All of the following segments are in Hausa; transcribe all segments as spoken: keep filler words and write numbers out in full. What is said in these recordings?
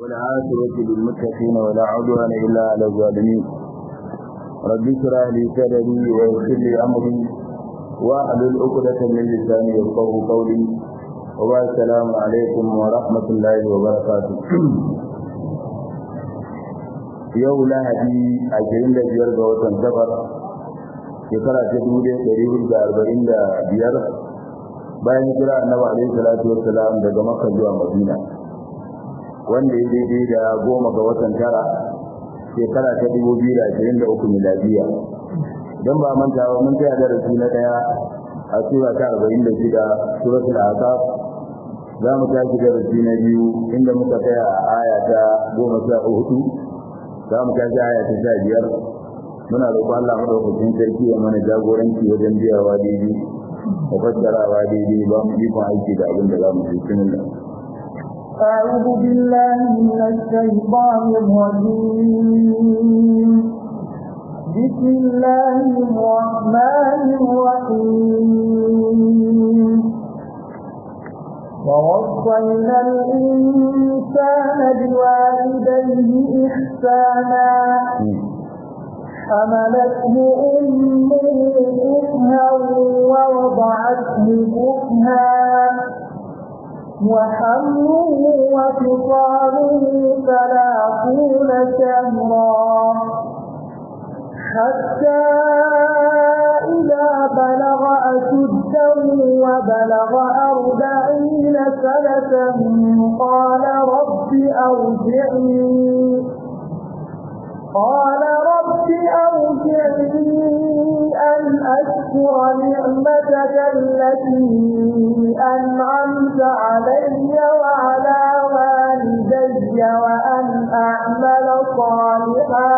والعاقبة للمتقين ولا عدوان إلا على الظالمين. رب اشرح لي صدري ويسر لي أمري واحلل عقدة من لساني يفقهوا قولي. والسلام عليكم ورحمة الله وبركاته. yau lahadi ashirin da biyar ga watan safar shekara ta dubu ɗaya ɗari hudu da arba'in da biyar bayan hijira annabi alaihi salatu wassalam daga makka zuwa madina, wanda ya daidai da goma ga watan tara shekara ta dubu biyu da ashirin da uku miladiya. don ba manta ba mun tsaya darasi na ɗaya a sura ta arba'in da shida suratul ahqaf. za mu tashi darasi na biyu inda muka tsaya a aya ta goma sha hudu, za mu tashi aya ta sha biyar. muna roƙon Allah madaukakin sarki ya mana jagoranci wajen biyawa daidai da fassarawa daidai, ba mu ikon aiki da abin da za mu ji. bismillah. أعوذ بالله من الشيطان الرجيم. بسم الله الرحمن الرحيم. ووصينا الإنسان بوالديه إحسانا حملته أمه كرها ووضعته كرها وحمله وفصاله ثلاثون شهرا حتى إذا بلغ أشده وبلغ أربعين سنة قال رب أوزعني قال رب أوزعني أن أشكر نعمتك التي أنعمت علي وعلى والدي وأن أعمل صالحا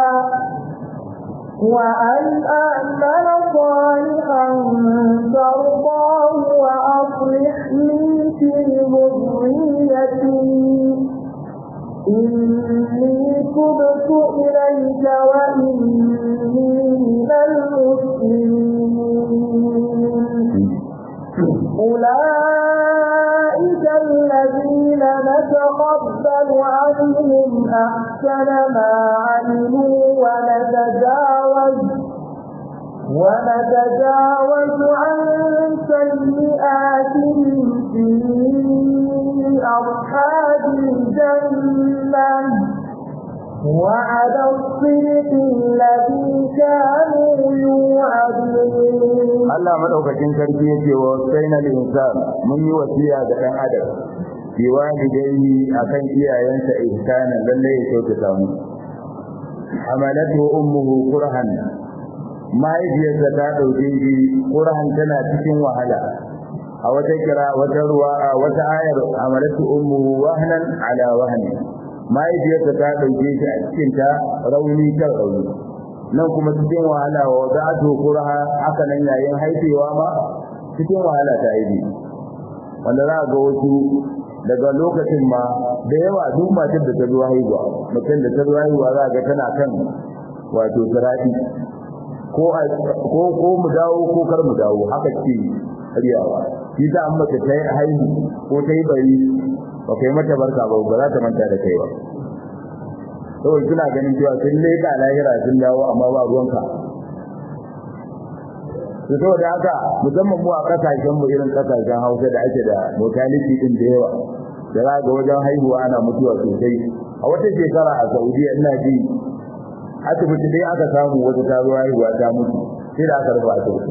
وأن أعمل صالحا ترضاه وأصلح لي في ذريتي إني تبت إليك وإني من المسلمين. أولئك الذين نتقبل عنهم أحسن ما عملوا ونتجاوز ونتجاوز عن سيئاتهم في أصحاب الجنة وعد الصدق الذي كانوا يوعدون. Allah madaukakin sarki yake wa sayyidina al-insan, mun yi wasiya da dan adam bi walidayhi akan iyayensa ihsanan, lalle ya kyautata mu. Hamalatu ummuhu kurhan, mahaifiyarsa ta dauke shi kurhan, tana cikin wahala. a wata kira wata ruwa a wata ayar hamalatu ummuhu wahnan ala wahni, mahaifiyarsa ta dauke shi a cikin ta rauni kan rauni. nan kuma cikin wahala wa wada'atu kurha, haka nan yayin haifewa ma cikin wahala ta yi, wanda za ga wasu daga lokacin ma da yawa duk matar da ta zo haihuwa, mutum da ta zo haihuwa za ga tana kan wato sirati, ko ko ko mu dawo ko kar mu dawo, haka ce riyawa. shi ta amma ta yi haihu ko ta yi bari ba kai mata barka ba, ba za ta manta da kai ba, saboda suna ganin cewa sun leka lahira sun dawo amma ba ruwanka. to saboda haka musamman mu a kasashen mu irin kasashen Hausa da ake da mortality din da yawa, da za ga wajen haihuwa ana mutuwa sosai. a wata shekara a Saudiya ina ji asibiti dai aka samu wata ta zo haihuwa ta mutu, sai da aka rufe asibiti.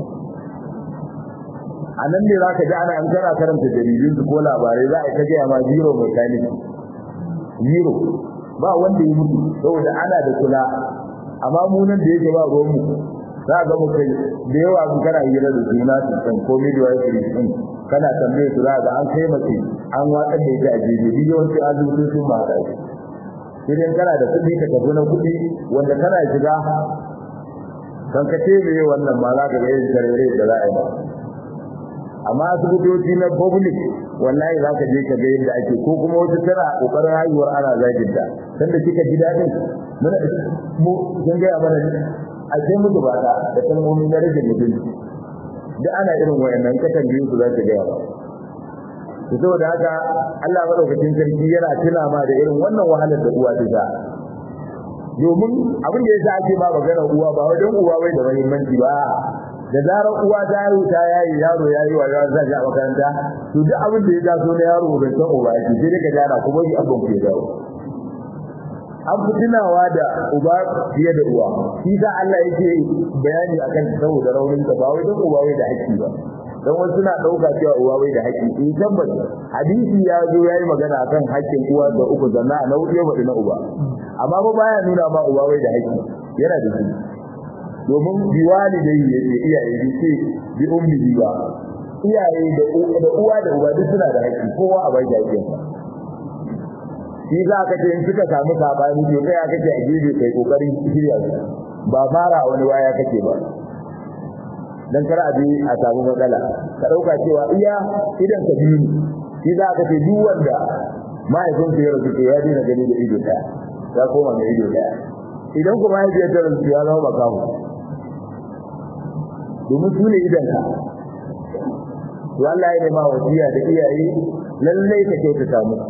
a nan ne za ka ji ana an kana karanta jaridun su ko labarai, za a ta gaya ma zero mortality, zero, ba wanda ya mutu saboda ana da kula. amma mu nan da yake ba ruwan mu, za ga mu kai da yawa mun kana hira da juna sun ko midwifery din, kana tambaye su, za ga an kai mace an watsar da ita a jeje, yawanci azumi sun ba da shi. idan kana da kuɗi ka tafi na kuɗi wanda kana shiga kan ka tebe wannan ma za ka ga yin tarere da za a yi ba. amma asibitoci na public wallahi za ka je ka ga yadda ake, ko kuma wata tana kokarin haihuwar ana zagin ta, sanda kika ji dadin muna mu sun ga mana a sai mutu ba ta da kalmomi na rage mutunci, da ana irin wayannan katangiyu su za ta ga ba. to saboda haka Allah madaukakin sarki yana tuna ma da irin wannan wahalar da uwa ta sha domin abin da yasa ake ba magana uwa ba wajen uwa bai da muhimmanci ba da zarar uwa ta yi ta yayi yaro yayi wa yaro zai a makaranta to duk abin da ya taso na yaro bai san uba shi sai ka jara kuma shi abin ke dawo an fi tunawa da uba fiye da uwa shi sa Allah yake bayani akan saboda raunin ka ba wajen uba bai da haƙƙi ba dan wasu na dauka cewa uwa bai da haƙƙi in tabbas hadisi ya zo yayi magana akan haƙƙin uwa da uku zanna na wuce ba na uba amma ba baya nuna ma uwa bai da haƙƙi yana da shi domin biwali dai yake iyaye bi ce bi ummi ba iyaye da da uwa da uba duk suna da haƙƙi kowa a bai da haƙƙin shi za ka ce in kika samu sabani to kai aka ce a gebe kai kokarin shirya ba fara wani waya kake ba dan kar a bi a samu matsala ka dauka cewa iya idan ka bi shi za ka ce duk wanda mahaifin ka ya rubuta ya dina gani da ido daya ya koma da ido daya idan kuma ya ta rubuta ya zama makamu domin su ne idan ka wallahi ne ma wasiya da iyaye lallai ka kyautata musu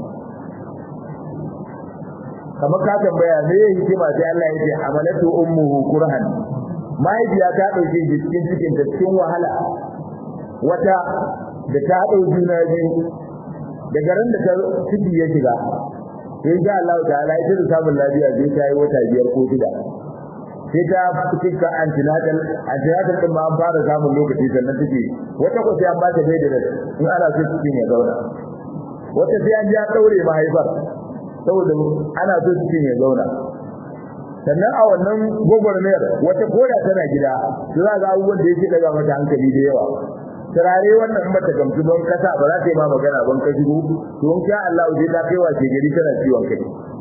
kamar ka tambaya me yake hikima sai Allah ya ce amalatu ummuhu kurhan mahaifiya ta dauke shi cikin cikin ta cikin wahala wata da ta dauki juna biyu daga ran da ta ciki ya shiga sai ga Allah ta'ala ita da samun lafiya sai ta yi wata biyar ko shida sai ta fuska antinatal antinatal din ma an fara samun lokaci sannan take wata ko sai an ba ta daidai in ana so cikin ya zauna wata sai an ja daure mahaifar saboda ana so cikin ya zauna sannan a wannan gogormayar wata koda tana gida za ga abubuwan da yake daga mata hankali da yawa turare wannan mata gamsu don kasa ba za ta yi ma magana ban ka shigo to in sha Allah zai ta kai wace gari tana ciwon kai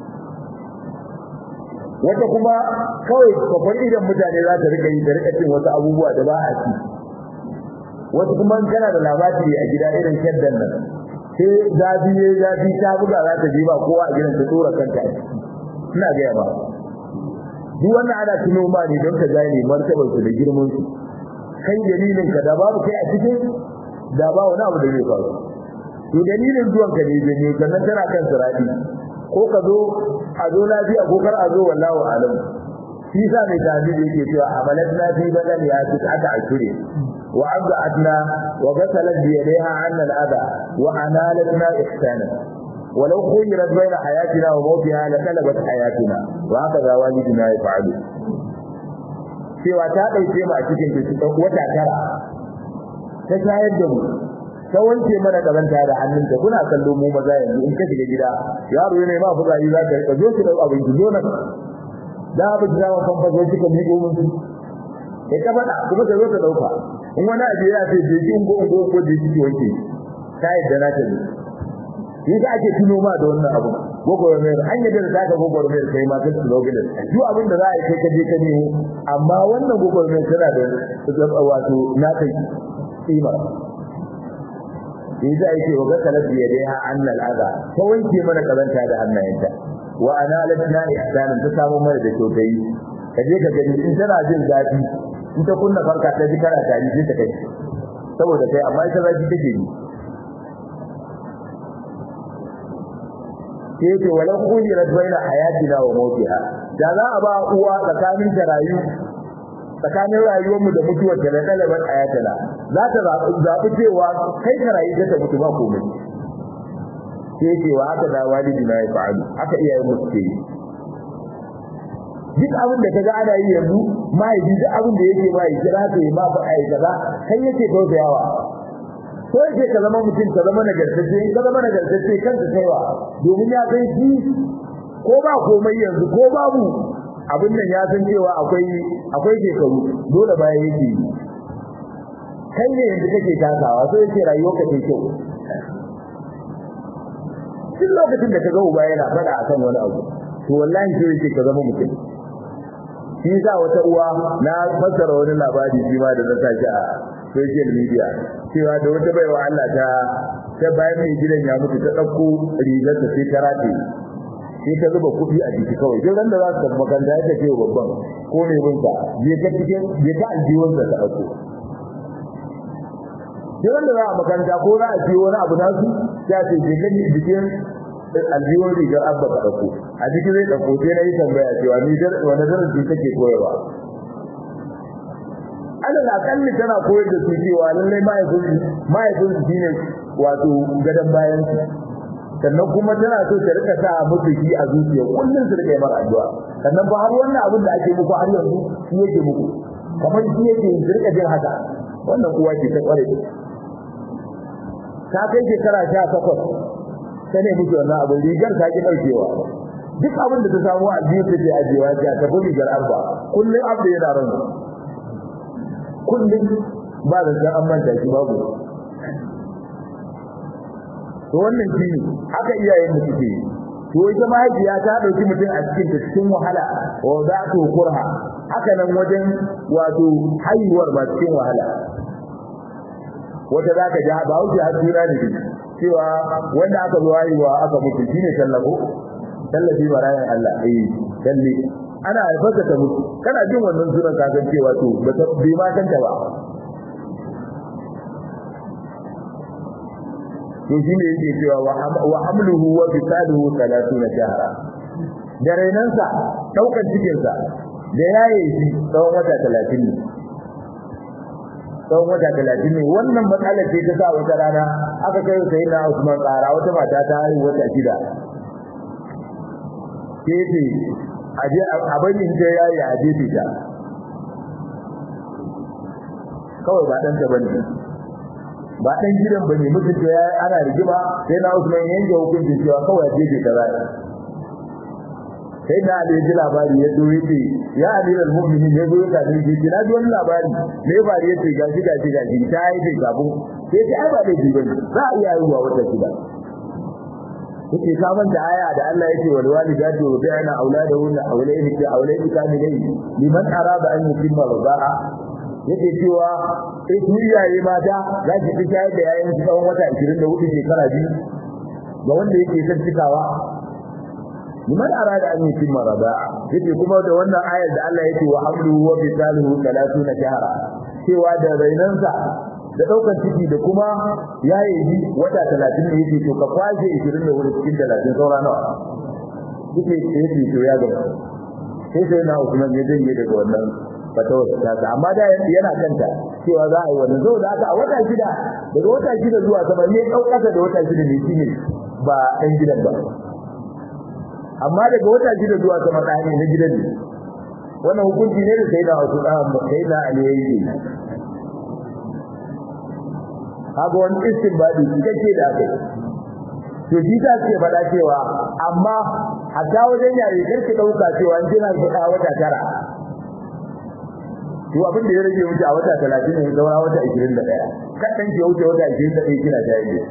wata kuma kawai kafar idan mutane za ta rika yi da rika cin wasu abubuwa da ba a ci wasu kuma kana da labari a gida irin shaddan nan sai zabi ne zabi ta buga za ta ji ba kowa a gidan ta tsora kanta ina ga ba duk wannan ana tuno ma ne don ka gane martabar su da girman su kai dalilin ka da babu kai a cikin da ba wani abu da zai faru to dalilin zuwan ka ne ne sannan tana kan sirati ko ka zo a zo lafiya ko kar a zo wallahu alam shi sa mai tabi'i yake cewa amalatna fi badan ya fi aka akire wa abda'atna wa ghasalat bi yadiha 'anna al-adha wa analatna ihsana ولو خيرت بين حياتنا وموتها لطلبت حياتنا وهكذا والدنا يفعل cewa ta dauke mu a cikin cikin wata tara ta shayar da mu ta wanke mana karanta da hannunta kuna kallo mu maza yanzu in ka shiga gida yaro ne ma fugari za ka rika zo ki dau abin ki zo nan da abu da wa kan fazo kika mi go mun sai ka fada kuma ka zo ka dauka in wani abu ya ce je kin go go ko je ki wanke kai da na ta ni da ake tuno ma da wannan abu gogoro mai hanya da zaka gogoro mai kai ma kace login duk abin da za a yi kai kaje ka nemo amma wannan gogoro mai tana da wato na kai kima idan yake waga talabi ya dai ha annal adha ta wanke mana karanta da hannayenta wa ana latna ihsanan ta samu mana da kyautai kaje ka gani in tana jin zafi in ta kunna farka ta ji kana tari sai ta kai saboda kai amma ita zafi take yi sai walau kujirat baina hayatina wa mautiha da za a ba uwa tsakanin ta rayu tsakanin rayuwar mu da mutuwar ta da talaban ayatana za ta zabi cewa kai ka rayu ta mutu ba komai sai ce wa haka da walidi na ya fa'alu haka iyayen mu suke duk abin da kaga ana yi yanzu mai duk abin da yake mai kira ta yi ma fa ai kaza kai yake tausayawa ko yake ka zama mutum ka zama nagartacce ka zama nagartacce kanka kaiwa domin ya san shi ko ba komai yanzu ko babu abin nan ya san cewa akwai akwai shekaru dole baya yake kai ne yanzu kake kasawa so yake rayuwar ka take kyau duk lokacin da kaga uba yana fada akan wani abu to wallahi so yake ka zama mutum shi za wata uwa na fassara wani labari shi ma da na saki a social media cewa da wata baiwa Allah ta ta bayan mai gidan ya mutu ta dauko rigar ta sai ta rate sai ta zuba kudi a jiki kawai sai ran da za ta makanda ya ce babban ko ne bunta je ka cikin je ka aljiwon da ta dauko sai ran da za a makanda ko za a ci wani abu nasu ya ce je gani bikin aljiwar rigar abba ka dauko a cikin zai dauko sai na yi tambaya cewa ni dar wani darasi kake koyarwa alal akalli tana koyar da su cewa lallai mahaifin mahaifin su shine wato gadan bayan su sannan kuma tana so ta rika sa musu shi a zuciya kullun su rika yi mara addu'a sannan ba har wannan abin da ake muku har yanzu shi yake muku kamar shi yake rika jin haka wannan uwa ce ta kware ta kai shekara sha takwas ta ne muke wannan abin rigar ta ki daukewa duk abin da ta samu a jiya take ajewa ta tafi rigar arba kullun abu yana ran kullum ba da san an manta shi babu to wannan shi haka iyayen mu suke to ita mahaifiya ta dauki mutum a cikin ta cikin wahala wa za ta kurha haka nan wajen wato haihuwar ba cikin wahala wata za ka ja ba wuce har jira ne cewa wanda aka zo haihuwa aka mutu shine tallafo tallafi barayan Allah eh talle ana haifarsa ta mutu kana jin wannan sunan ka san cewa to ba ta bai ma kanta ba to shine yake cewa wa hamluhu wa bisaluhu thalathuna shahra da rainansa daukar cikin sa da yaye shi tsawon wata talatin ne tsawon wata talatin ne wannan matsalar ce ta sa wata rana aka kai sai na Usman tsara wata mata ta haihu wata shida sai aje abin da yayi a jefe ta kawai ba dan ta bane ba dan gidan bane mutum da yayi ana rigima sai na Usman yanke hukuncin cewa kawai jefe ta zai sai na da ji labari ya zo yace ya amiral mu'minin ya zo ga ni ji na ji wannan labari ne ba yace gashi gashi gashi ta yi da gabu sai ta ai ba da ji bane za a iya yi wa wata kida yake kaman da aya da Allah yake wal walidatu yu'tina auladahunna awlayni fi awlayni kamilayn liman arada an yutimma rida'a yake cewa sai su iyaye mata za ki fi shayar da yayin su tsawon wata ashirin da hudu shekara biyu ga wanda yake son cikawa liman arada an yutimma rida'a yake kuma da wannan ayar da Allah yake wa hamluhu wa bisaluhu thalathuna shahra cewa da rainansa da daukar ciki da kuma yayi ji wata talatin ne yake to ka kwaje ashirin da hudu cikin talatin saura nawa yake yake to ya gaba sai sai na Usman ya janye daga wannan fatawar ta amma da yana kanta cewa za a yi wannan zo da aka a wata shida daga wata shida zuwa sama ne daukaka da wata shida ne shine ba dan gidan ba amma daga wata shida zuwa sama da ne na gidan ne wannan hukunci ne da sai da Usman sai da Ali yayi kaga wani istinbadi kake da kai to shi ta ce fada cewa amma a ta wajen yare karki dauka cewa in kina da wata tara to abin da ya rage wuce a wata talatin ne zaura wata ashirin da ɗaya kadan ke wuce wata ashirin da ɗaya kina da yi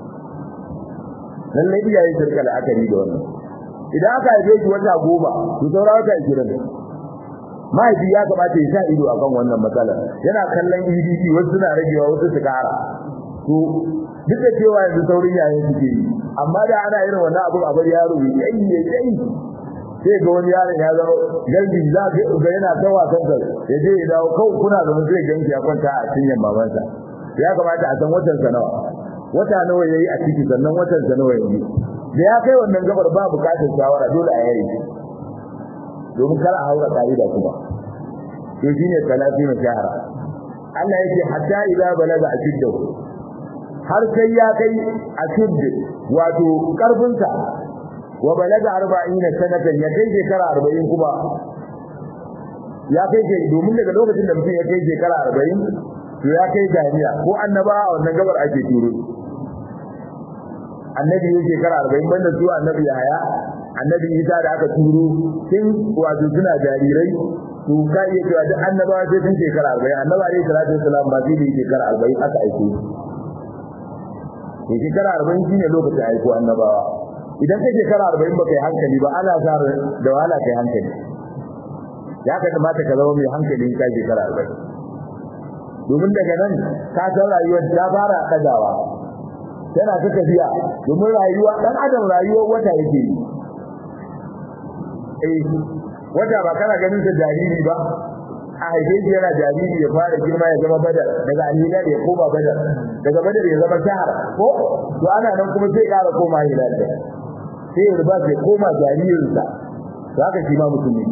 lalle iyaye sarkala akari da wannan idan aka haife ki wata goma to zaura wata ashirin mahaifi ya kamata ya sa ido akan wannan matsalar yana kallon E D P wasu suna ragewa wasu su kara to duk da cewa yanzu saurin yayin suke yi amma da ana irin wannan abu a bar yaro yayi yayi sai ga wani yaron ya zama galbi za ga yana ta wasan sa ya je ya dawo kawai kuna da wani zai ganki ya kwanta a cinyar babansa ya kamata a san watan sa nawa wata nawa yayi a ciki sannan watan sa nawa yayi da ya kai wannan gabar ba bukatar shawara dole a yayi domin kar a haura ka'ida kuma to shine talatin shahara Allah yake hatta idza balaga ashiddahu har sai ya kai ashidd wato karfin sa wa balaga arba'ina sanatan ya kai shekara arba'in kuma ya kai ke domin daga lokacin da mutum ya kai shekara arba'in to ya kai jami'a ko annaba a wannan gabar ake turo annabi ya shekara arba'in banda su annabi Yahaya annabi Isa da aka turo sun wato suna jarirai to ka iya cewa duk annabawa sai sun shekara arba'in annabi alayhi salatu wasalam ba sai da shekara arba'in aka aiko shi shekara arba'in shine lokacin aiko annabawa idan kai shekara arba'in baka yi hankali ba ana sa da wahala kai hankali ya ka kamata ka zama mai hankali in kai shekara arba'in domin daga nan ka san rayuwar ta fara kadawa tana ta tafiya domin rayuwa dan adam rayuwar wata yake yi eh wata ba kana ganin ta jariri ba a haife shi yana jariri ya fara girma ya zama badar daga alhilal ya koma badar daga badar ya zama shahar ko to ana nan kuma sai ƙara koma hilal sai ya ruba sai koma jaririnsa to haka shi ma musulmi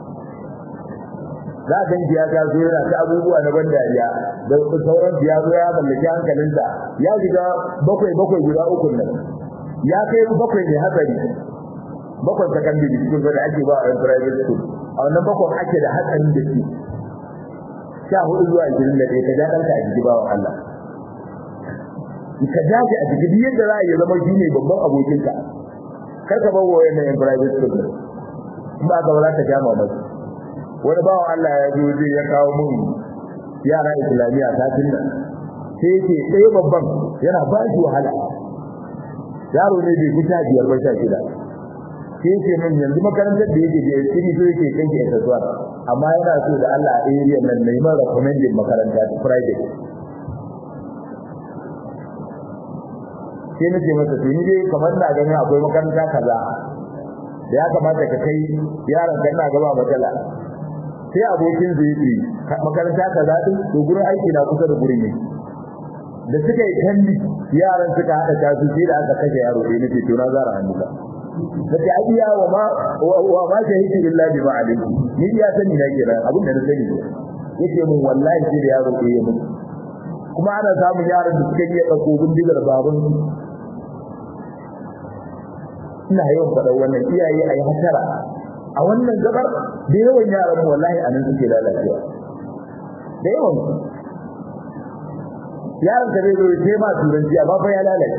za ka ji ya zo yana ta abubuwa na ban dariya da sauran ya zo ya mallaki hankalinsa ya shiga bakwai bakwai guda uku nan ya kai bakwai ne hatsari bakwai secondary school da ake ba a private school a wannan bakwai ake da hatsarin da shi sha hudu zuwa ishirin da ɗaya ka ja ɗanka a jiki ba wa Allah ka ja shi a jiki yadda za a yi zama shi ne babban abokinka kar ka bar wayan nan private school in ba ka ba za ka ja mamaki wani bawan Allah ya zo zai ya kawo mun yara islamiyya satin nan sai yake ɗaya babban yana ba shi wahala yaro ne bai fita biyar ba sha shida sai yake mun yanzu makarantar da yake da shi so yake kai ke tsatsuwa amma yana so da Allah a area nan nayi ma recommending makaranta ta private sai nake masa to ni dai kamar na ganin akwai makaranta kaza da ya kamata ka kai yaron kan na gaba matsala sai abokin zai yi makaranta kaza din to gurin aiki na kusa da gurin ne da suka yi kandi yaran suka hada tasu sai da aka kashe yaro sai nake to na zara hannuka nake abiya wa ma wa ma shahidi illa bi ma'alim ni ya sani na kira abin da na sani yake mun wallahi sai da yaro ke yi mun kuma ana samun yaran da suka yi dauko bindigar baban ina yawan faɗa wannan iyaye ayi hatara a wannan gabar da yawan yaran mu wallahi anan suke lalacewa da yawan yaron da zai zo ya ma turanci amma fa ya lalace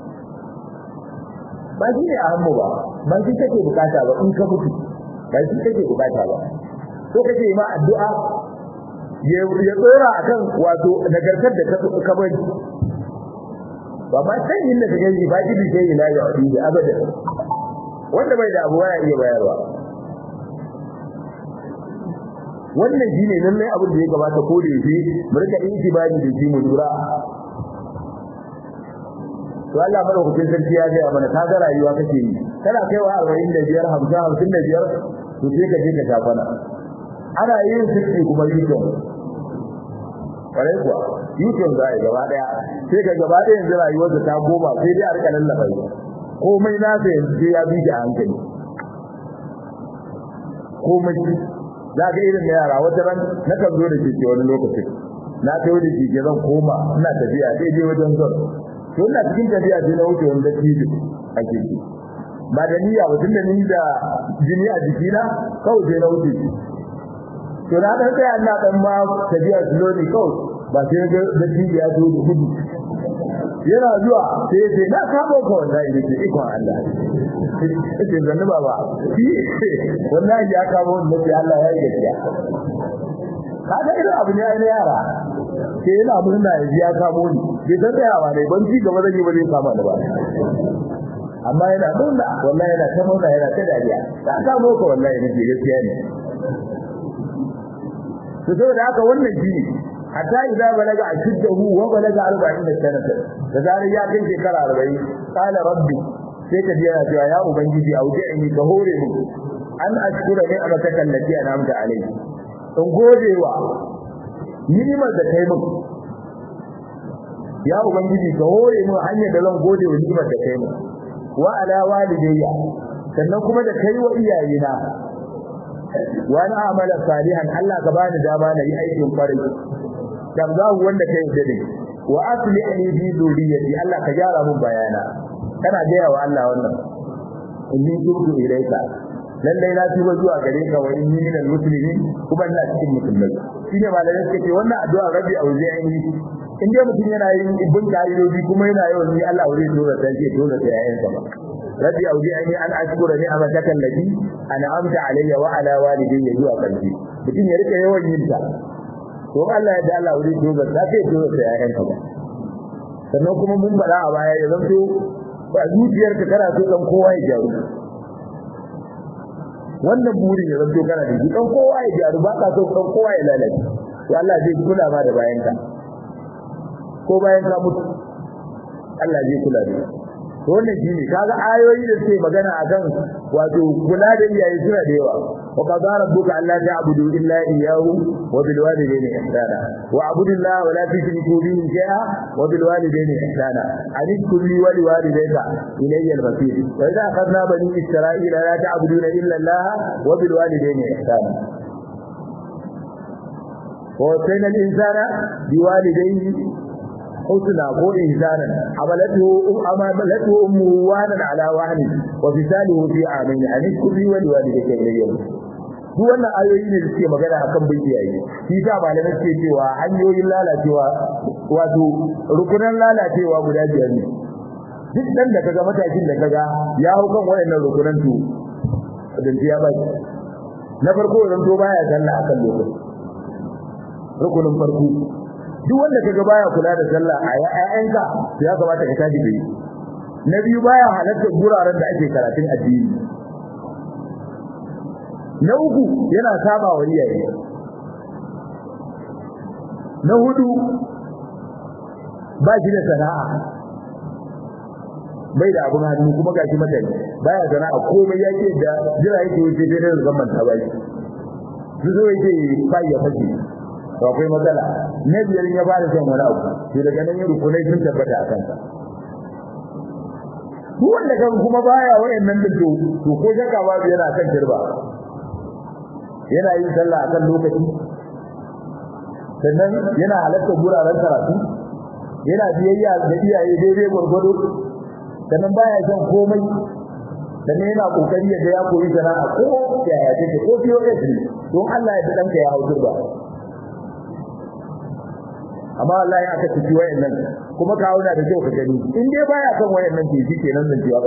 ba shi ne a hannu ba ba shi kake bukata ba in ka mutu ba shi kake bukata ba so kake ma addu'a ya ya tsora akan wato nagartar da ka bari ba ba sai inda kake yi ba ki sai ila ya wadi abada wanda bai da abu ya iya bayarwa wannan shine lallai abin da ya gabata ko da yake mu rika intibani da shi mu lura to Allah madaukakin sarki ya ga mana kaga rayuwa kake yi kana kaiwa arba'in da biyar hamsin hamsin da biyar to sai ka je ka shafana ana yin sirri kuma yiko kare kuwa yiko zai gaba daya sai ka gaba daya yanzu rayuwar da ta goma sai dai a rika lallaba komai na sai yanzu ya bi a hankali komai za ga irin yara wata ran na kan zo da kike wani lokaci na kai da kike zan koma ina tafiya sai je wajen zon to ina cikin tafiya sai na wuce wanda kike a kike ba da niyya ba tunda ni da jini a jikina kawai sai na wuce to na dan sai Allah dan ma tafiya slowly kawai ba sai ga da kike ya zo da gudu yana zuwa sai sai na kamo ka wallahi ne ke ikon Allah sai zanni baba wallahi ya kamo ne sai Allah ya yi gaskiya kaga irin abu ne ai yara sai yana murna ya kamo ni bai san tsayawa ne ban ci gaba zan yi ba zai kama da ba amma yana murna wallahi yana ta murna yana ta dariya ta kamo ka wallahi ne gaskiya ne to saboda haka wannan shine hatta idza balaga ashuddahu wa balaga arba'in sanata da zarar ya kai shekara arba'in qala rabbi sai ka ji yana cewa ya ubangiji audi'ni ka hore mu an ashkura ne amaka kallati anamta alai in godewa ni'imar da kai mu ya ubangiji ka hore mu hanyar da zan gode wa ni'imar da kai mu wa ala walidayya sannan kuma da kai wa iyayena wa na amala salihan Allah ka bani dama na yi aikin kwarai dan zahu wanda kai dade wa aslihni fi dhurriyyati Allah ka gyara mun bayana kana gaya wa Allah wannan inni tubtu ilayka lalle na tuba zuwa gare ka wa inni minal muslimin kuma ina cikin musulmai shine malamin suke wannan addu'a rabbi auzi'ni in dai mutum yana yin ibn ka'idoji kuma yana yawan ni Allah zai dora ta ce dole sai yayin sa rabbi auzi'ni an ashkura ni amataka allati an'amta alayya wa ala walidayya zuwa kalbi mutum ya rika yawan yin ta to Allah ya da Allah wuri to ba sai to sai yayin ka ba sannan kuma mun bada a baya ya zanto ba zuciyarka kana so dan kowa ya jaru wannan burin ya zanto kana da dan kowa ya jaru ba ka so dan kowa ya lalace to Allah zai kula ma da bayan ka ko bayan ka mutu Allah zai kula da wannan shine kaga ayoyi da suke magana akan wato kula da iyaye suna da yawa wa qadara rabbuka alla ta'budu illa iyyahu wa bil walidayni ihsana wa abudullaha wa la tushriku bihi shay'a wa bil walidayni ihsana anishkur li wa liwalidayka ilayya al-masir wa idha akhadna bani isra'ila la ta'buduna illa allaha wa bil walidayni ihsana wa sayna al-insana biwalidayhi حسنا ko ihsanan amalatu amalatu ummu wanan ala wahni wa bisaluhu fi amin anis kulli wali walidayka ilayya duk wannan ayoyi ne da suke magana akan bin iyaye shi ta malamai suke cewa hanyoyin lalacewa wato rukunan lalacewa guda biyar ne duk dan da kaga matakin da kaga ya hau kan wayannan rukunan to dan ya ba na farko zan to baya sallah akan lokaci rukunin farko duk wanda kaga baya kula da sallah a ƴaƴanka ya kamata ka tashi bai na biyu baya halatta guraren da ake karatun addini na uku yana saba wa iyaye na hudu ba shi da sana'a bai da abun hannu kuma gashi mutane baya sana'a komai yake da jira yake wuce da zaman ta bai zuwa yake bai ya fashi to akwai matsala na biyar ya ba da son wani abu sai daga nan ya rukunai sun tabbata akan sa duk wanda kan kuma baya wayannan da to to ko shaka babu yana kan kirba yana yin sallah akan lokaci sannan yana halatta guraren karatu yana biyayya da iyaye daidai gurgudu sannan baya son komai sannan yana kokari da ya koyi sana'a ko ya ya take ko biyo ne don Allah ya danka ya hautar ba amma wallahi aka tafi wayannan kuma ka auna da kyau ka gani in dai baya kan wayannan ke shi kenan zan ciwa ba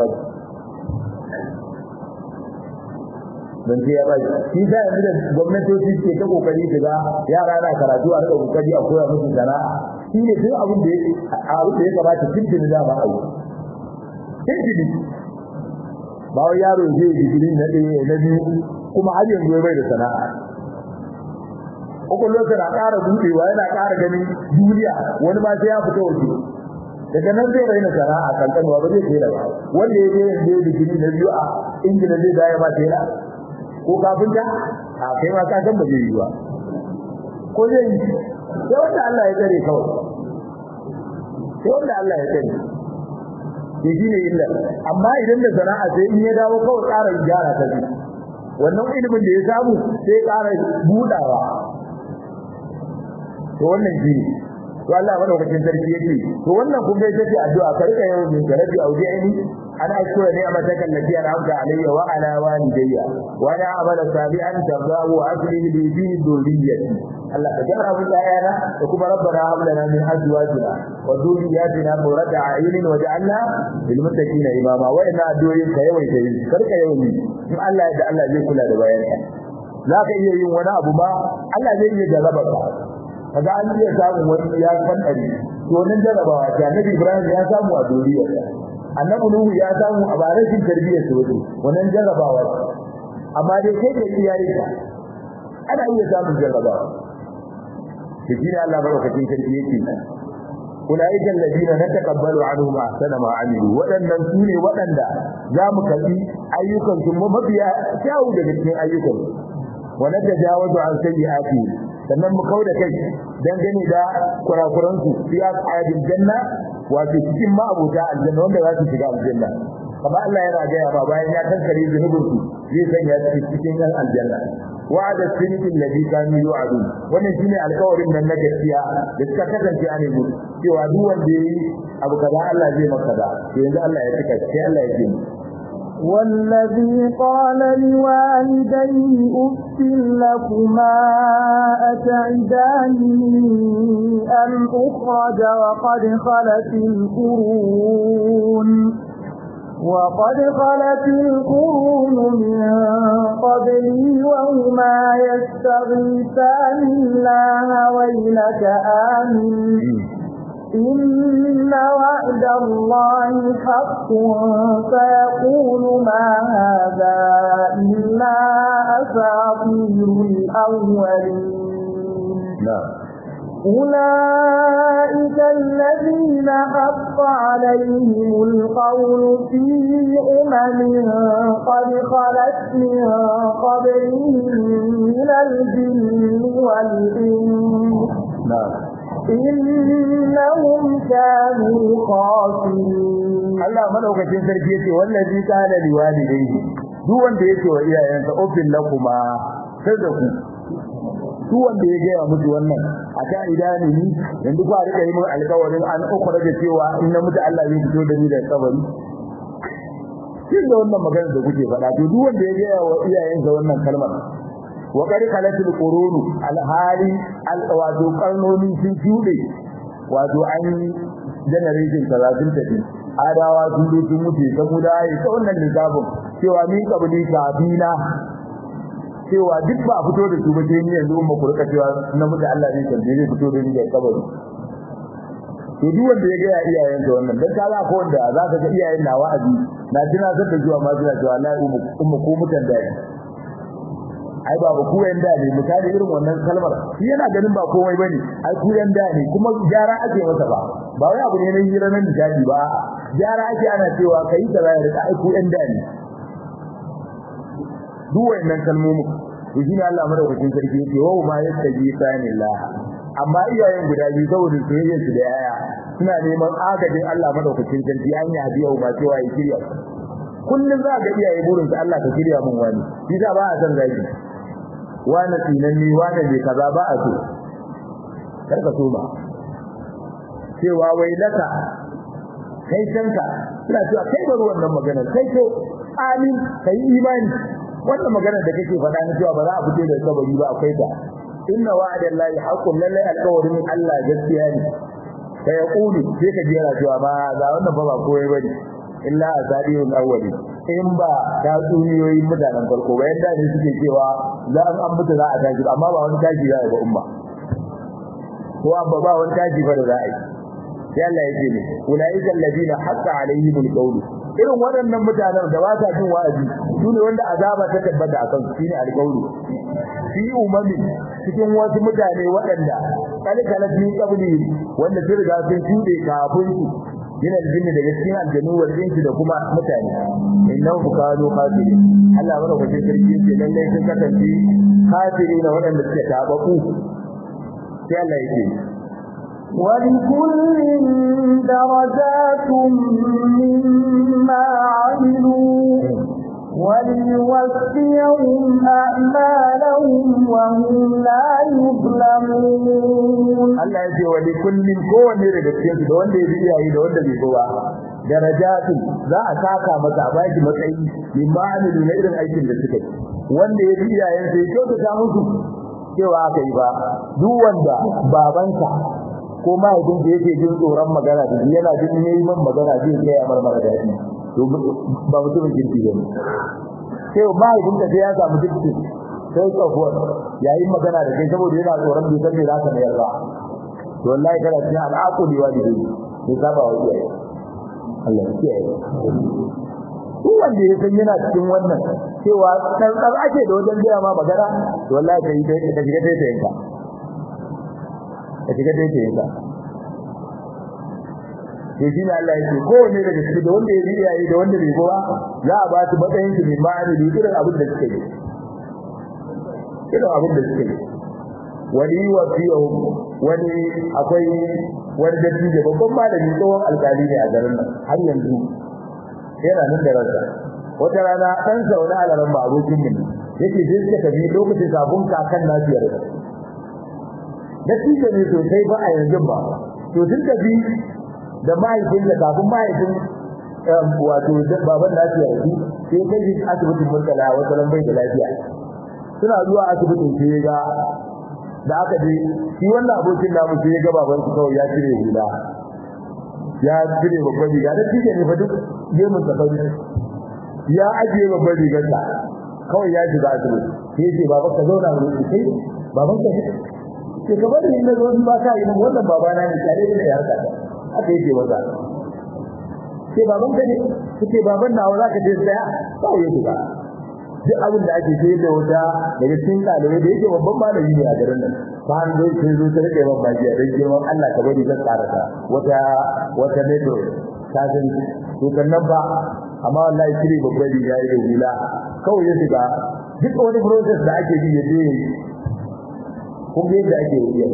dan ciya ba shi da yanzu da gwamnatoci ke ta kokari daga yara na karatu a rika kokari a koya musu sana'a shi ne duk abin da abin da ya kamata tuntun da ba a yi tuntun ba wai yaro zai digiri na ɗaya na biyu kuma har yanzu bai da sana'a kokolonsa na ƙara buɗewa yana ƙara ganin duniya wani ma sai ya fita waje daga nan zai raina sana'a kankanwa ba zai tsira ba wanda ya je yanzu da digiri na biyu a ingila zai daya ba tsira ko kafinta a kai ma ka san ba zai yi ba ko zai yi sai wanda Allah ya tsare kawai sai wanda Allah ya tsare ke shi ne illa amma idan da sana'a sai in ya dawo kawai ƙara gyara ta shi wannan ilimin da ya samu sai ƙara buɗawa to wannan shi to Allah madaukakin sarki yake to wannan kun ga yake addu'a kai kai yau min garabi audi'ini ana ashkura ne amma takan nabi ana amsa alayya wa ala walidayya wa la amala sabi'an tabawu asli li bi dhurriyyati Allah ka jara mu ayana da kuma rabbana hab lana min azwajina wa dhurriyyatina qurrata a'yunin waj'alna lil muttaqina imama wa inna addu'in ka yawai kai karka yawai in Allah ya da Allah zai kula da bayanka zaka iya yin wani abu ba Allah zai iya jarraba ka kaga an iya samu wani ya fadari to nan jarabawa ta Annabi Ibrahim ya samu a duniya Annabi Nuhu ya samu a barashin tarbiyyar su wato wannan jarabawa amma dai kai da iyaye ka ana iya samun jarabawa shi ne Allah barakatin sarki yake ulaika alladina nataqabbalu anhum ahsana ma amilu wadannan sune wadanda zamu kafi ayyukan su mafiya kyau daga cikin ayyukan wa natajawazu an sayyi'ati sannan mu kauda kai dangane da kurakuran su fi ashabil janna wato cikin ma'abuta aljanna wanda za su shiga aljanna kamar Allah yana ga ya bayan ya kankare zunubin su zai sanya su cikin aljanna wa'ada sinikin ladhi kanu yu'adun wannan shine alƙawarin nan na gaskiya da suka kasance a ne cewa duk wanda yayi abu kaza Allah zai maka da yanzu Allah ya tuka sai Allah ya yi والذي قال لوالديه أف لكما أتعداني أن أخرج وقد خلت القرون وقد خلت القرون من قبلي وهما يستغيثان الله ويلك آمن إن وعد الله حق فيقول ما هذا إلا أساطير الأولين أولئك الذين حق عليهم القول في أمم قد خلت من قبلهم من الجن والإنس إنهم كانوا خاسرين. الله مدوكacin sarki yace wallazi kana liwalidayhi duk wanda yake wa iyayensa ofin lakuma sai da ku duk wanda ya gaya musu wannan a ta idani ni yanzu ba rika yi mun alƙawarin an ukura da cewa in na mutu Allah zai fito da ni da kabari shin da wannan magana da kuke faɗa to duk wanda ya gaya wa iyayensa wannan kalmar wa qad khalatil qurunu alhali alqawadu qarnoni sun shude wato an generation talatin tafi adawa sun zo sun mutu saboda ai ta wannan lissafin cewa min kabili kabila cewa duk ba fito da su ba sai ni yanzu umma kurka cewa na mutu Allah ne kan zai fito da ni da kabari to duk wanda ya ga iyayen da wannan dan kaza ko wanda za ka ga iyayen na wa'azi na jina zata zuwa ma zuwa cewa Allah umma umma ko mutan da ai ba ku yan da ne misali irin wannan kalmar shi yana ganin ba komai bane ai ku yan da ne kuma gyara ake masa ba ba wai abu ne na hira nan jadi ba gyara ake ana cewa kai da ya rika ai ku yan da ne duk wannan kalmomi to shine Allah madaukakin sarki yake wa ma yastaji sanillah amma iyayen guda biyu saboda soyayyar su da yaya suna neman agajin Allah madaukakin sarki an yi hadiya ba cewa ya kirya kullun za ga iyaye burin su Allah ka kirya mun wani shi da ba a san zaki wani tsinanni wani ne kaza ba a so karka so ba cewa wai laka kai tanka ina cewa kai bar wannan magana kai to amin kai imani wannan magana da kake faɗa ni cewa ba za a fito da sabari ba akwai ta inna wa'adallahi haqqun lallai alqawlin Allah gaskiya ne sai ya kulu sai ka jira cewa ba za wannan ba ba koyi bane illa asadirul awwali in ba ta tsuniyoyin mutanen farko ba yanda ne suke cewa za an an mutu za a tashi amma ba wani tashi za a ba umma ko abba ba wani tashi ba da za a yi sai Allah ya ce ne ulaika alladina haqqa alaihimul qawlu irin waɗannan mutanen da ba sa jin wa'azi su ne wanda azaba ta tabbata akan su shine alqawlu fi umami cikin wasu mutane waɗanda kalkalat min qabli wanda sun riga sun shude kafin su yana da jinni daga cikin aljanu wal insi da kuma mutane innahu kanu kafirin Allah bada kwace sarki ce lalle sun kasance kafiri na waɗanda suke tabaku sai Allah yake ولكل درجات مما عملوا وليوفيهم أعمالهم وهم لا يظلمون Allah ya ce wa likullin kowanne daga cikin su da wanda ya bi iyaye da wanda bai so ba darajatu za a saka masa a baki matsayi mimma amilu na irin aikin da suka yi wanda ya bi iyayen sai ya kyautata musu cewa aka yi ba duk wanda babanka ko mahaifin da yake jin tsoron magana da yana jin yayi man magana zai ga ya marmara da shi to ba mutumin kirki bane sai mahaifin da sai ya samu kirki sai tsohuwar yayin magana da kai saboda yana tsoron bai san me za ka mayar ba to wallahi kana cikin al'aquli wa bihi ne saba wa iyaye Allah ya kiyaye ko wanda ya san yana cikin wannan cewa dan dan ake da wajen gaya ma magana to wallahi kai dai ka shiga dai yanka ka shiga dai yanka sai shi Allah ya ce ko ne daga cikin da wanda ya yi iyaye da wanda bai gowa za a ba su matsayin su mai ma'ani da irin abin da suke yi irin abin da suke yi wani wasiyahum wani akwai wani dattijo babban malami tsohon alƙali ne a garin nan har yanzu yana nan da ransa wata rana ɗan sa wani alaran ba abokin mu yake je suka tafi lokacin sabon kakan nasiyar dattijo ne sosai ba a yanzu ba to duk da bi da mahaifin da kafin mahaifin wato baban nasiyar shi sai kai shi asibitin murtala wata lambai da lafiya suna zuwa asibitin sai ga da aka je shi wannan abokin namu sai ya ga baban su kawai ya cire hula ya cire babban riga da tije ne fa duk gemun sa fari ya ajiye babban rigar sa kawai ya ji ba su sai ce baba ka zauna mu sai baban ka ce ka bari ni na zo ba ka yi wannan baba na ne tare da yarka aka yi ce wanda sai baban ka ne sai baban nawa zaka je tsaya kawai ya duka duk abin da ake sai da wata daga cikin ɗalibai da yake babban malami ne a garin nan ban dai sai zo ta rike ban baki dan girman Allah ka bari zan karata wata wata metro ta gani to kan nan ba amma wallahi shiri babbar riga ya da hula kawai ya shiga duk wani process da ake bi ya je kun ga yadda ake yi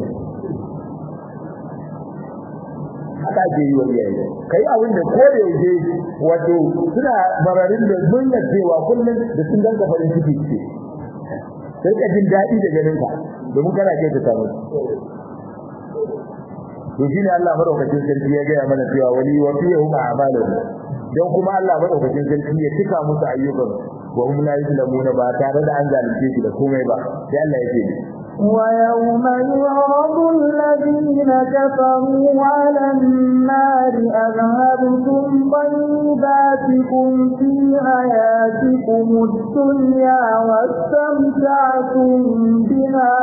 haka ke yi wani yayi kai abin da ko da yaje wato suna bararin da zunya cewa kullun da sun danka farin ciki ce sai ka jin dadi da ganin ka domin kana kai ta samu to shine Allah madaukakin sarki ya ga mana cewa wali wa fi hum a'malu dan kuma Allah madaukakin sarki ya tika musu ayyukan wa hum la yuzlamuna ba tare da an zalunce su da komai ba sai Allah ya ce ويوم يعرض الذين كفروا على النار أذهبتم طيباتكم في حياتكم الدنيا واستمتعتم بها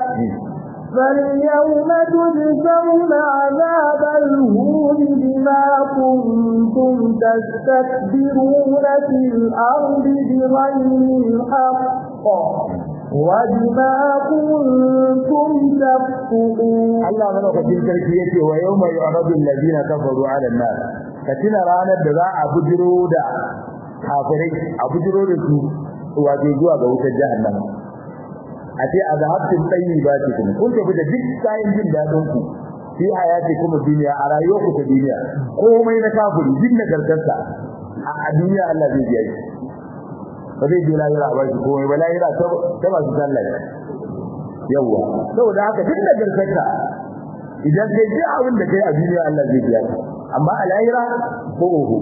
فاليوم تجزون عذاب الهون بما كنتم تستكبرون في الأرض بغير الحق وَبِمَا كُنتُمْ تَفْسُقُونَ Allah madaukakin sarki yace wa yawma yu'radu alladhina kafaru 'ala an-nar katina ranar da za a bujiro da kafirai a bujiro da su wato zuwa ga wutar jahannama a ce azhabtum tayyibatikum kun tafi da duk kayan jin dadin ku fi hayatikum dunya a rayuwarku ta duniya komai na kafiri din na garkarsa a duniya Allah zai biya shi ba zai je lahira ba shi komai ba lahira ta masu sallah yawa saboda haka duk da garkarka idan kai ji abin da kai a duniya Allah zai biya ka amma a lahira ko oho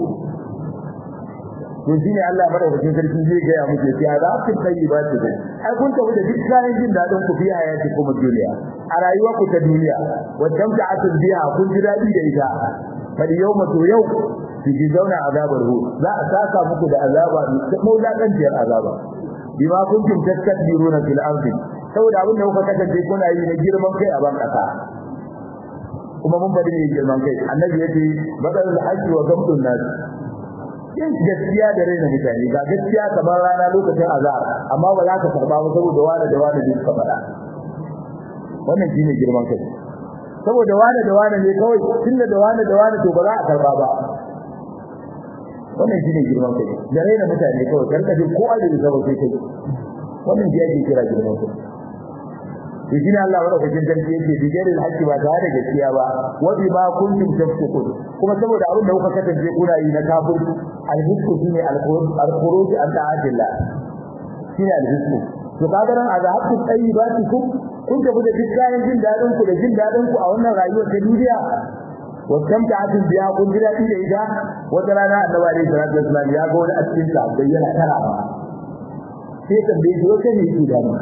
to shine Allah madaukakin sarki zai ga ya muke sai za ku kai ba ta ai kun tafi da duk kayan jin dadin ku biya hayati kuma duniya a rayuwar ku ta duniya wajen ta atul biya kun ji dadi da ita fa yawma to yau ki zauna azabar hu za a saka muku da azaba ta maulakanciyar azaba bima kuntum tastakbiruna fil ardi saboda abin da kuka kasance kuna yi na girman kai a ban kasa kuma mun bari ne girman kai annabi yace badal haqqi wa gamdun nas yin gaskiya da raina mutane ga gaskiya kamar rana lokacin azab amma ba za ka karba ba saboda wani da wani da suka fada wannan shine girman kai saboda wani da wani ne kawai tunda da wani da wani to ba za a karba ba wannan shine girman kai da raina mutane kawai karka ji ko da zaba sai kai wannan ji ake kira girman kai to shine Allah madaukakin sarki yake bijirin haƙi ba tare da gaskiya ba wa bi ma kuntum tafsukun kuma saboda abin da kuka kasance kuna yi na kafir al-hisku shine al-khuruj an ta'atillah shine al-hisku to kaga ran azhabtu tayyibatikum kun tafi da duk kayan jin dadin ku da jin dadin ku a wannan rayuwar ta duniya wasamta'atu biya kun ji dadi da ita wata rana annabi alaihi salatu wasallam ya ga wani a cikin ta bayyana karama sai tambaye shi wata ne yake da mu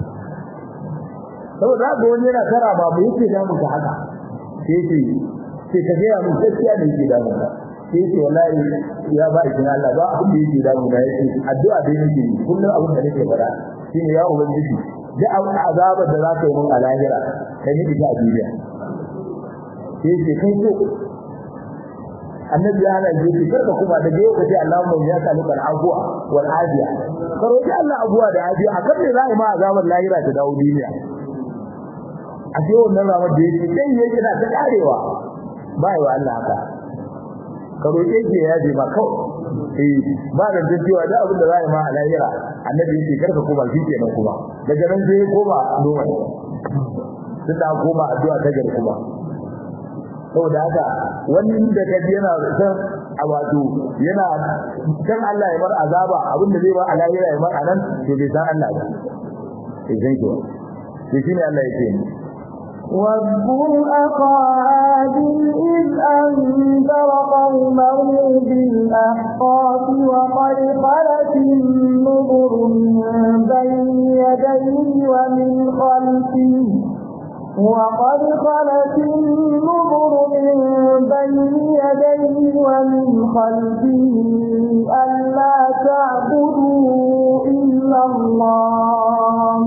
saboda ga wani yana tara ba mu yake da mu ka haka sai ce sai ka ga mu gaskiya ne yake da mu sai ce wallahi ya ba ikin Allah ba abin da yake da mu da yake addu'a dai nake kullum abin da nake fara shine ya ubangiji da abin azabar da za ka yi mun a lahira kai ni ita a duniya sai ce kai ko annabi ya hana ji karka kuma da yau kace Allahumma ya saluka al-afwa wal afiya karo ji Allah abuwa da afiya akan ne za ma azabar lahira ta dawo duniya a ce wannan ramar da yake sai yake da ta karewa bai wa Allah haka karo yake ya ji ba kau eh ba da cewa da abin da za ma a lahira annabi yake karka kuma shi kenan kuma daga nan sai koma noma sai da koma addu'a ta gari kuma saboda haka wannan da kaji yana san a wato yana san Allah ya bar azaba abin da zai ba alahira ya bar anan to bai san Allah ba sai sai ko sai shine Allah yake واذكر أخا عاد إذ أنذر قومه بالأحقاف وقد خلت النذر من بين يديه ومن خلفه وقد خلت النذر من بين يديه ومن خلفه ألا تعبدوا إلا الله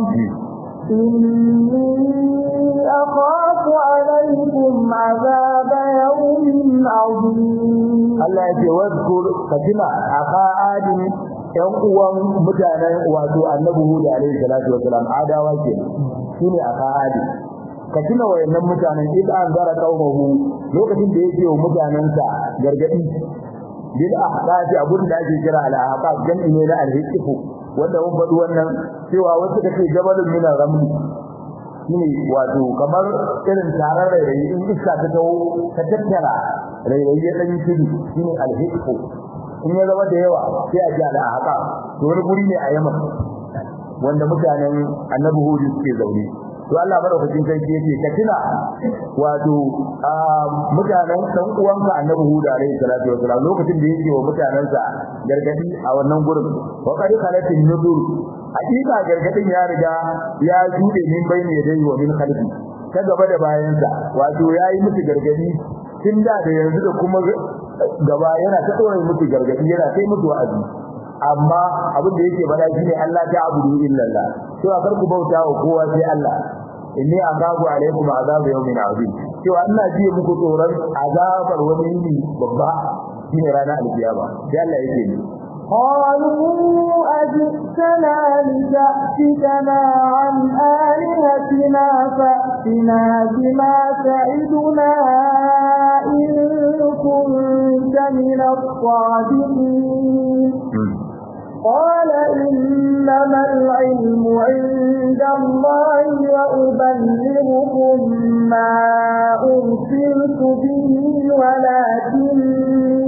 إني أخاف عليكم عذاب يوم عظيم الله يذكر كتنا أخا آدم ‘yan uwan mutanen wato annabi Hud alaihi salatu wasalam adawa ke shine aka adi ka tuna wayannan mutanen idan zara qaumahu lokacin da yake wa mutanansa gargadi bil ahqafi abun da ake kira al ahqaf jam'i ne na al hiqfu wanda mun faɗi wannan cewa wasu da ke jabalun min ramli shine wato kamar irin tarar rairayi in iska ta tawo ta tattara rairayi ya dan tudu shine al hiqfu in ya zama da yawa sai a ji al ahqaf to wani guri ne a Yaman wanda mutanen annabi Hud suke zaune to Allah madaukakin sarki yake ka tuna wato mutanen dan uwanka annabi Hud alaihi salatu wasalam lokacin da yake wa mutanansa gargadi a wannan gurin wa qad khalatin nudur hakika gargadin ya riga ya jude min bayne dai wa min khalfi ta gaba da bayansa wato yayi musu gargadi tun da da yanzu da kuma gaba yana ta tsore musu gargadi yana sai musu wa'azi amma abin da yake bada shine Allah ta abudu illallah cewa kar ku bauta wa kowa sai Allah inni akabu alaikum azab yawmin azim cewa ina ji muku tsoron azabar wani ne babba shine ranar alkiyama sai Allah yake ni قالوا أجئتنا لتأفكنا عن آلهتنا فأتنا بما تعدنا إن كنت من الصادقين قال إنما العلم عند الله وأبلغكم ما أرسلت به ولكني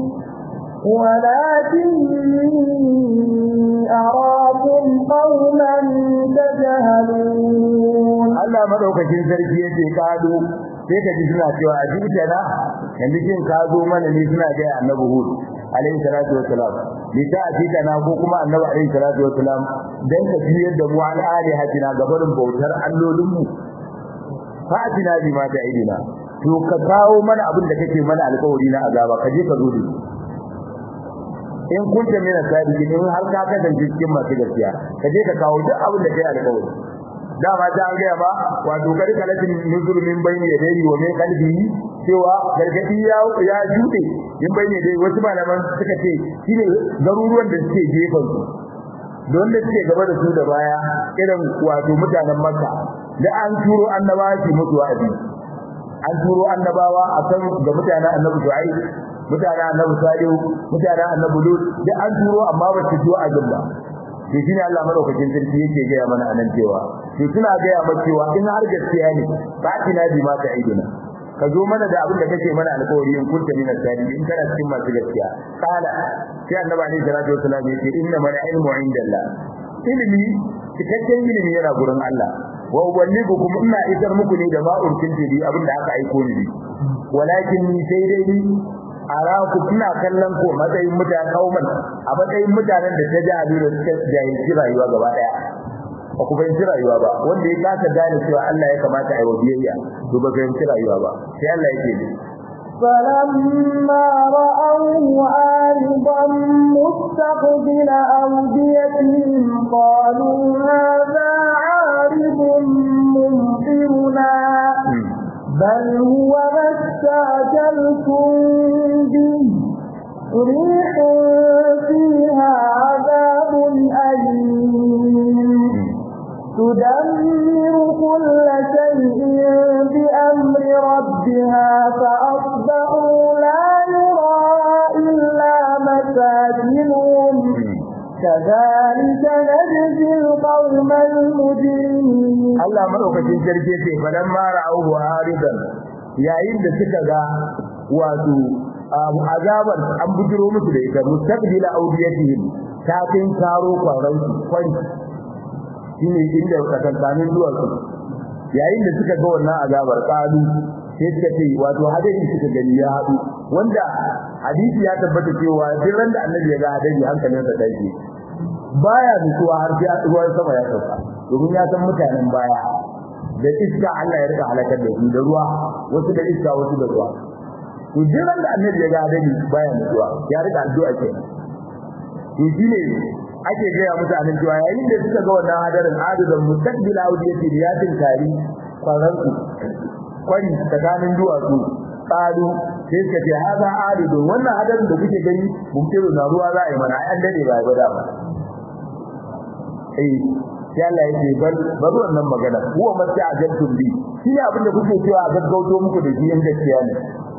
ولكني أراكم قوما تجهلون Allah madaukakin sarki yace kado sai ka ji suna cewa a jibtana yanzu kin kazo mana ne suna ga annabi Hud alaihi salatu wassalam bi ta na ko kuma annabi alaihi salatu wassalam dan ka biyar da mu an ali hajina gabarin bautar allolinmu fatina bi ma ta'idina to ka kawo mana abin da kake mana alƙawari na azaba ka je ka zo da in kunta mina sadiqin in har ka kasance cikin masu gaskiya ka je ka kawo duk abin da kai alƙawari dama ta an gaya ba wato kar kalatin nuzulmin bayni yadayhi wa min qalbihi cewa gargadi ya ya jude in bayni yadayhi wasu malaman suka ce shine garuruwan da suke gefen su don da suke gaba da su da baya irin wato mutanen Makka da an turo annabawa ki mutu wa'azi an turo annabawa akan ga mutanen Annabi Shu'aib mutanen Annabi Salihu mutanen Annabi Lut da an turo amma ba su zo a gaba to shine Allah madaukakin sarki yake ga mana anan cewa to suna ga ya cewa in har gaskiya ne ba kina bi ma ta'iduna ka zo mana da abin da kake mana alƙawari in kunta min as-sadiqin in kana cikin masu gaskiya kala sai annabi alaihi salatu wasallam yake inna man ilmu indallah ilmi cikakken ilimi yana gurin Allah wa uballigukum ina idar muku ne da ma urkin bi abin da aka aiko ni walakin ni sai dai ni araku kuna kallon ko matsayin mutane kauman a matsayin mutanen da ta ji adura suka jahilci rayuwa gaba daya ba ku fahimci rayuwa ba wanda ya kasa gane cewa Allah ya kamata a yi wa biyayya to ba fahimci rayuwa ba sai Allah yake ne فلما رأوه عارضا مستقبل أوديتهم قالوا هذا عارض ممطرنا بل هو ما استعجلتم به ريح فيها عذاب أليم تدمر كل شيء بأمر ربها فأصبحوا لا يرى إلا مساكنهم كذلك نجزي القوم المجرمين Allah madaukakin sarki ce falan ma ra'uhu haridan yayin da suka ga wato azaban an bujiro musu da ita mustaqbila awdiyatihim ta kin karo kwaran kwari shine inda kakantanin duwar su yayin da suka ga wannan azabar kalu sai suka ce wato hadari suka gani ya hadu wanda hadisi ya tabbata cewa duk ran da annabi ya ga hadari hankalinsa dake baya nutsuwa har sai ruwan sama ya sauka domin ya san mutanen baya da iska Allah ya rika halakar da su da ruwa wasu da iska wasu da ruwa to jiran da annabi ya ga hadari baya nutsuwa ya rika addu'a ce to shine ake ga ya mutanen cewa yayin da suka ga wannan hadarin adudan mustaqbil audiyati riyatin tari kwaransu kwari tsakanin duwatsu tsadu sai suka ce haza adudun wannan hadarin da kuke gani mumtiru na ruwa za a yi mana an dade ba ya bada ba eh sai Allah ya ce bar bar wannan magana huwa masta ajantum bi shi ne abin da kuke cewa gaggauto muku da shi in gaskiya ne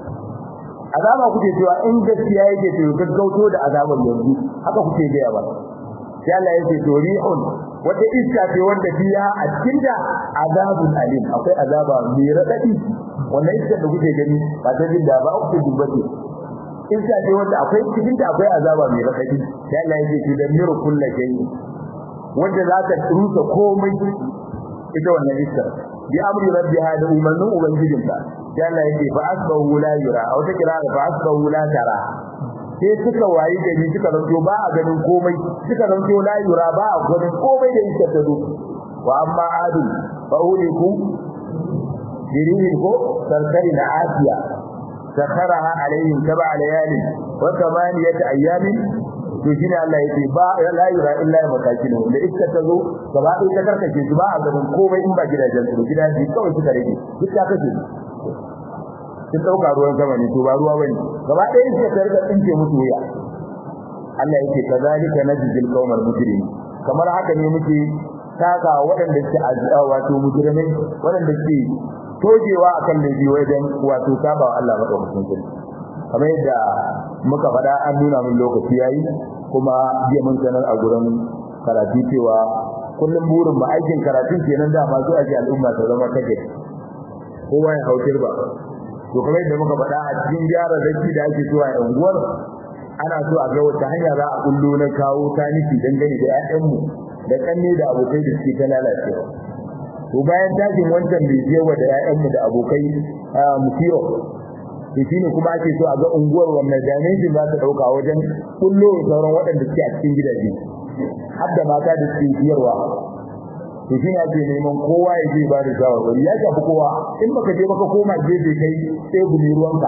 azaba kuke cewa in gaskiya yake to gaggauto da azaban yanzu haka kuke ga ba sai Allah ya ce to rihun wata iska ce wanda biya a cikin da azabun alim akwai azaba mai radadi wannan iska da kuke gani ba ta jin da ba ku dubace iska ce wanda akwai cikin da akwai azaba mai radadi sai Allah ya ce to da miru kullu shay wanda za ta rusa komai ita wannan iska bi amri rabbiha da umarnin ubangijinta sai Allah ya ce fa asbahu la yura aw ta kira fa asbahu la tara sai suka wayi gari suka zanto ba a ganin komai suka zanto la yura ba a ganin komai da yake tado wa amma adu fa uliku dirihi ko sarkari na asiya sakharaha alaihim sab'a layali wa thamaniyata ayamin to shine Allah yake ba la yura illa makakin da iska tazo gaba ɗaya ta karkace su ba a ganin komai in ba gidajen su gidaje kawai suka rage duk ta kace sun dauka ruwan sama ne to ba ruwa bane gaba ɗaya sai ta rika tsinke musu wuya Allah yake kazalika najzil qaumal mujrimin kamar haka ne muke saka waɗanda suke azaba wato mujrimai waɗanda suke tojewa akan laifi wajen wato saba wa Allah madaukakin sarki kamar yadda muka faɗa an nuna min lokaci yayi kuma jiya mun sanar a gurin karatu cewa kullum burin mu aikin karatun kenan da masu aji al'umma ta zama take kowa ya hautar ba to kamar yadda muka faɗa a cikin gyara zaki da ake zuwa a unguwar ana so a ga wata hanya za a kullo na kawo taniki dangane da ƴaƴanmu da kanne da abokai da suke ta lalacewa to bayan tashin wancan bai je wa da ƴaƴanmu da abokai musiyo to shine kuma ake so a ga unguwar wannan damejin za ta dauka wajen kullo sauran waɗanda suke a cikin gidaje har da mata da suke biyarwa to shi ne neman kowa ya je ba da shawarwari ya shafi kowa in baka je baka koma gefe kai sai gumi ruwanka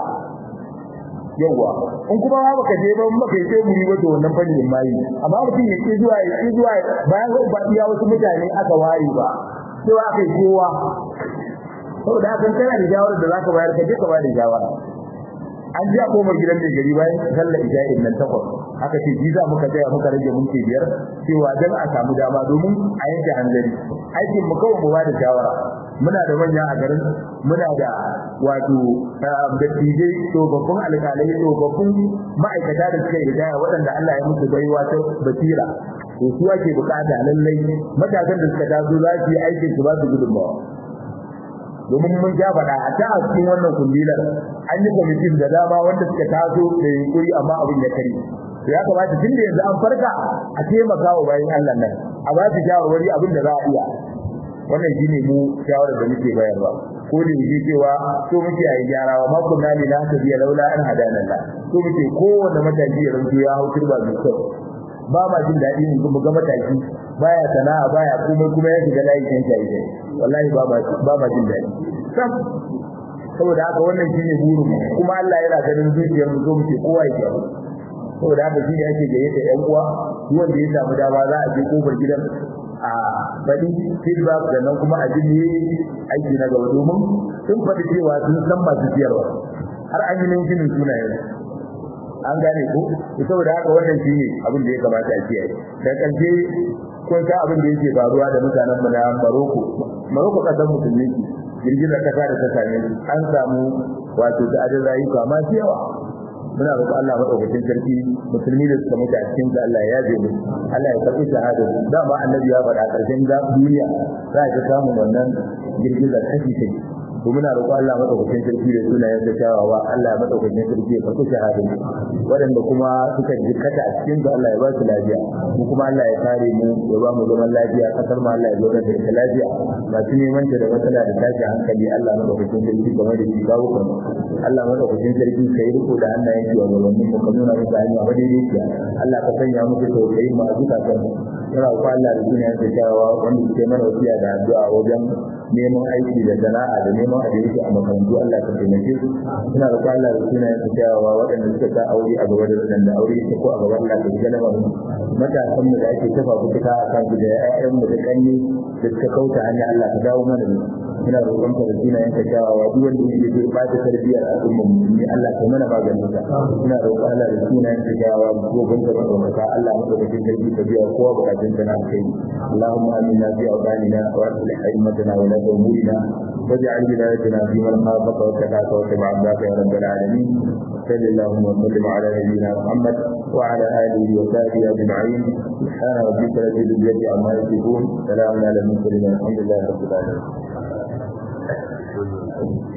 yawa in kuma ba baka je ba baka sai gumi ba to wannan fani in mai amma mutum ya ki zuwa ya ki zuwa bayan ba iya wasu mutane aka ware ba sai aka yi kowa saboda haka kana da shawara da zaka bayar ka je ka ba da shawara an ji a koma gidan da gari bayan sallar ija'in nan takwas aka ce ji za muka tsaya muka rage minti biyar cewa dan a samu dama domin a yanke hanzari aikin mu kawai mu ba da shawara muna da manya a garin muna da wato dattijai tsofaffin alƙalai tsofaffin ma'aikata da suka yi hidaya waɗanda Allah ya musu baiwa ta basira to su ake bukata lallai matasan da suka taso za su yi aikin su ba su gudunmawa domin mun ja faɗa a ta cikin wannan kundilar an yi kwamitin da dama wanda suka taso da yunkuri amma abin ya kare ya kamata tun da yanzu an farka a taimaka wa bayan Allah nan a ba su shawarwari abin da za a iya wannan shine mu shawarar da muke bayarwa ko da yake cewa so muke ayi gyara wa ma kunna li la tabiya laula an hadana Allah so muke kowanne mataki ya rantu ya hau turba mai kyau ba ma jin daɗi mu ga mataki baya sana'a baya komai kuma ya shiga layin kan shayi wallahi ba ma ba ma jin daɗi sam saboda haka wannan shine burin kuma Allah yana ganin zuciyar mu zo muke kowa ya gyara saboda haka shi ne ake gayyata ƴan uwa wanda ya samu dama za a je kofar gidan a bari feedback da nan kuma a jini aiki na gaba domin sun faɗi cewa sun san masu siyarwa har an yi ninkinin sunayen an gane ko saboda haka wannan shi ne abin da ya kamata a kiyaye da ƙarshe kun san abin da yake faruwa da mutanen mu na Maroko Maroko kasar musulmi girgizar kasa da ta same an samu wato da adin rayuka masu yawa muna roƙon Allah madaukakin sarki musulmi da suka mutu a cikin da Allah ya yaje mu Allah ya karɓi shahada da ba annabi ya faɗa ƙarshen da duniya za ta samu wannan girgizar kashi kai to muna roƙon Allah madaukakin sarki da sunayen da shawawa Allah ya madaukakin sarki ya karɓi shahada waɗanda kuma suka jikkata a cikin da Allah ya ba su lafiya mu kuma Allah ya kare mu ya ba mu zaman lafiya kasar mu Allah ya zo da ita lafiya masu neman ta da matsala da tashi hankali Allah madaukakin sarki game da shi kawo kan Allah madaukakin sarki kai riko da hannayen shi wa gabanin mu kuma nuna musu hanya madaidaiciya Allah ka sanya musu tausayi mu a zukatan mu muna roƙon Allah da sunayen da shawawa wanda suke mana wasiya da addu'a wajen neman aiki da sana'a da neman abinci a makarantu Allah ka taimake su ina da Allah da suna yin kyawawa waɗanda suka sa aure a gaba da waɗanda aure ta ko a gaban Allah ka shiga lamarin matasan mu da ake tafa kuka a kan su da ƴaƴan mu da kanni da suka kauta hanya Allah ka dawo mana da ina roƙon ka da suna yin kyawawa duk wanda yake so ba ta tarbiyyar al'umma mu Allah ka mana maganin sa ina roƙon Allah da suna yin kyawawa ko ganta da ka Allah mu da cikin sarki ka biya kowa bukatun sa na kai Allahumma amina fi awdanina wa aslih aimatana wa la umurina واجعل ولايتنا في من خافك واتقاك واتبع عبدك يا رب العالمين صل اللهم وسلم على نبينا محمد وعلى اله وصحبه اجمعين سبحان ربك رب العزه عما يصفون سلام على المرسلين الحمد لله رب العالمين